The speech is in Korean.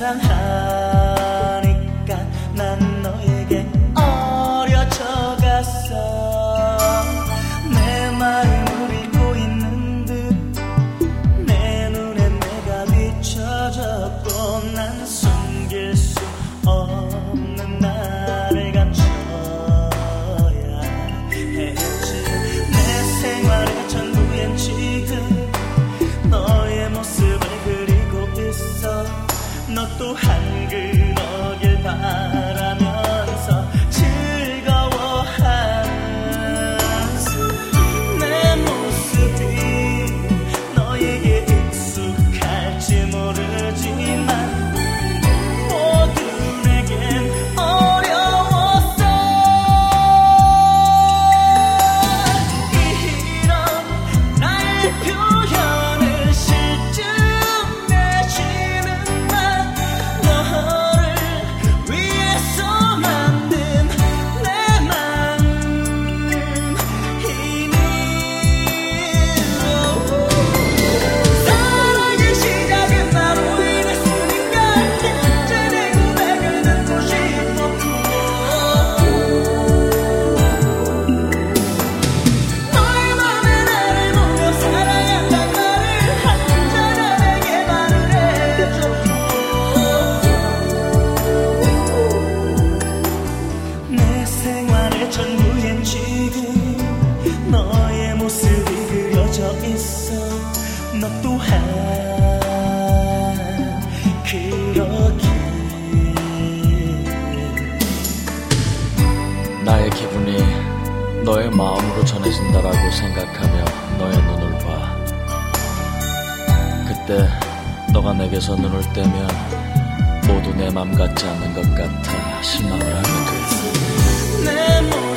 사랑하니까 난 너에게 어려져 갔어. 내 마음을 잊고 있는 듯 내 눈에 내가 비춰졌고 난 숨길 수 없는 나를 감춰야 했지. 내 생활의 전부엔 지금 너의 모습을 그리고 있어. 너 또한 그러길 바라면서 즐거워하는 내 모습이 너에게 익숙할지 모르지만 모두 내겐 어려웠어. 이런 나의 표현을 실증 내지는 난 너를 위해서 만든 내 마음이니. 사랑의 시작은 나로 인했으니까 이제 내 고백을 듣고 싶어. 너의 맘에 나를 보며 사랑한단 말을 한자가 내게 말을 해줘. 내 생활의 전부엔 지금 너의 모습이 그려져 있어. 너 또한 그렇게 나의 기분이 너의 마음으로 전해진다라고 생각하며 너의 눈을 봐. 그때 너가 내게서 눈을 떼면 모두 내 맘 같지 않는 것 같아 실망을 하게 돼. 내